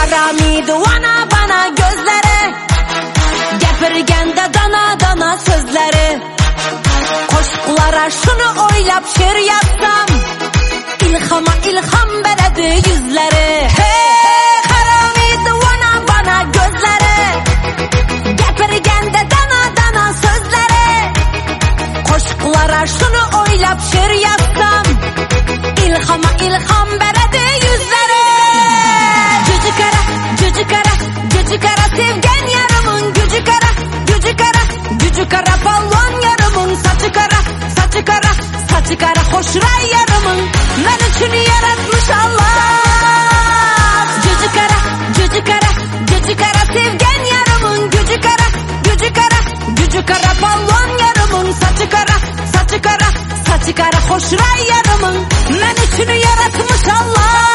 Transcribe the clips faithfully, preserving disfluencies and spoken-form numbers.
Karamiydi vana bana gözleri, gepirgende dana dana sözleri. Qo'shiqlara şunu oylab şiir yazsam, ilhama ilham beredi yüzleri. Hey, karamiydi vana bana gözleri, gepirgende dana dana sözleri. Qo'shiqlara şunu oylab şiir yazsam, ilhama ilham beredi yüzleri. Gücü kara, gücü kara, gücü kara sevgen yarımın gücü kara, gücü kara, gücü kara pallon yarımın saçı kara, saçı kara, saçı kara hoşray yarımın ben için yaratmış Allah. Gücü kara, gücü kara, gücü kara sevgen yarımın gücü kara, gücü kara, gücü kara pallon yarımın saçı kara, saçı kara, saçı kara hoşray yarımın ben için yaratmış Allah.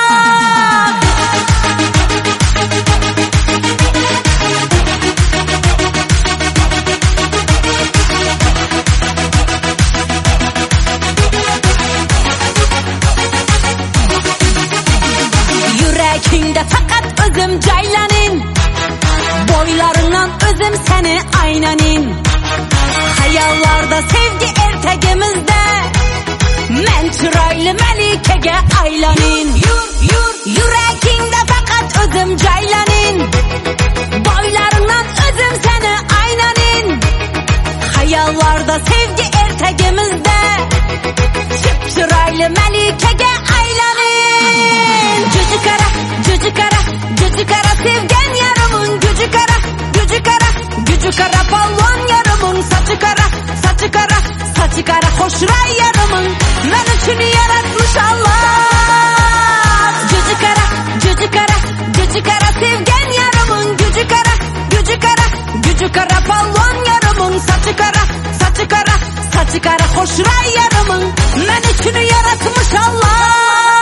Yüreğinde fakat özüm caylanin, boylarından özüm seni aynanin. Hayallarda sevgi ertegimizde, men çıraylı melikege aylanin. Yur, yur, yüreğinde fakat özüm caylanin, boylarından özüm seni aynanin. Hayallarda sevgi ertegimizde, çıp çıraylı melikege aylanin. Gücü kara, gücü kara, gücü kara sevgen yarımın gücü kara, gücü kara, gücü kara pallon yarımın saçı kara, saçı kara, saçı kara hoşray yarımın ben için yaratmış Allah. Gücü kara, gücü kara, gücü kara sevgen yarımın gücü kara, gücü kara, gücü kara pallon yarımın saçı kara, saçı kara, saçı kara hoşray yarımın ben için yaratmış Allah.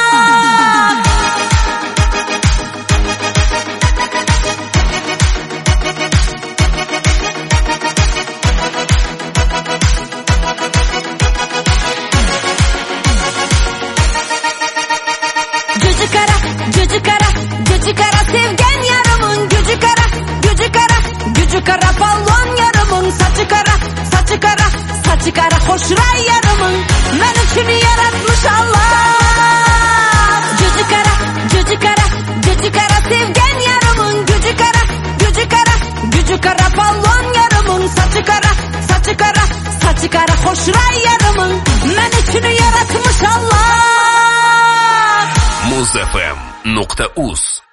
Gücü kara, gücü kara, gücü kara sevgen yarımın gücü kara, gücü kara, gücü kara pallon yarımın saçı kara, saçı kara, saçı kara hoşray yarımın ben için yaratmış Allah. Gücü kara, gücü kara, gücü kara sevgen yarımın gücü kara, gücü kara, gücü kara pallon yarımın saçı kara, saçı kara, saçı kara hoşray yarımın ben için yaratmış Allah. muz f m nokta uz